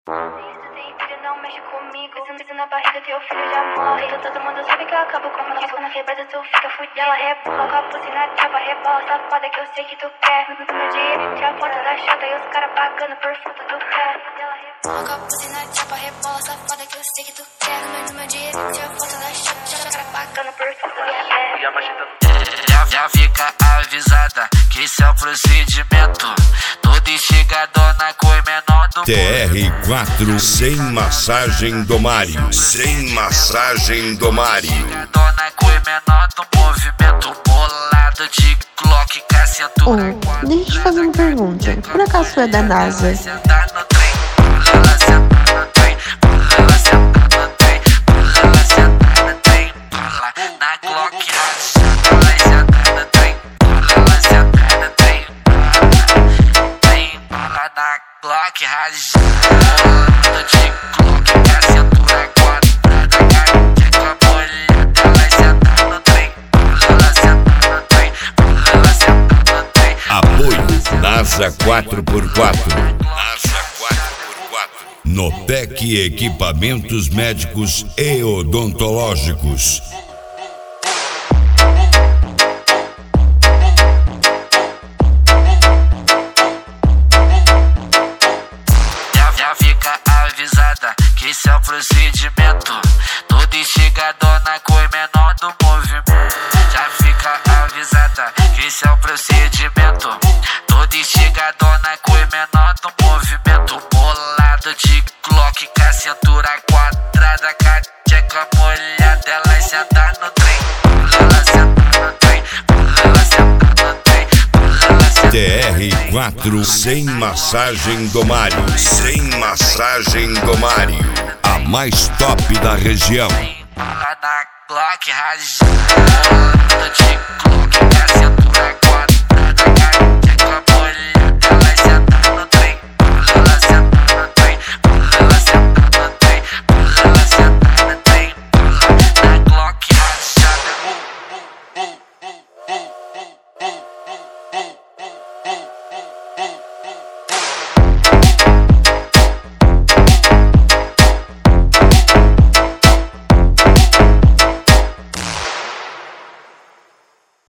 Não mexe comigo, se na barriga teu filho já morre. Todo mundo sabe que eu acabo com uma risco na quebrada, tu fica fudido. Ela rebola com a buzina, chapa, rebola, safada que eu sei que tu quer. No meu dia, tira a foto da chata e os caras pagando por foto do pé. Ela rebola com a buzina, chapa, rebola, safada que eu sei que tu quer. No meu dia, tira a foto da chata e os caras pagando por foto do pé. Já fica avisada que esse é o procedimento. Todo instigadona com o menor do TR4 sem massagem do Mário. Sem massagem do Mário. Dona com o menor do movimento. Bolado de Glock com a cintura. Deixa eu te fazer uma pergunta. Por acaso tu é da NASA? Sentar no trem, ela sentar no trem, ela sentar no trem, ela sentar no trem, na Glock rachada, vai sentar no trem, ela sentar no trem, na Glock rachada, de Glock com a cintura quadrada, com a molhada, ela sentar no trem, ela sentar no trem, ela sentar no trem. Apoio NASA 4x4. NASA 4x4. Notec Equipamentos Médicos e Odontológicos. Já fica avisada que esse é o procedimento. Toda instigadona com o menor do movimento. Já fica avisada que esse é o procedimento. Toda instigadona com o menor do movimento. Bolado de Glock com a cintura quadrada, cateca molhada, ela sentar no trem, ela sentar no trem, ela sentar no trem, ela sentar. TR4 sem massagem do Mário. Sem massagem do Mário. A mais top da região. Na Glock rajada de Glock com a cintura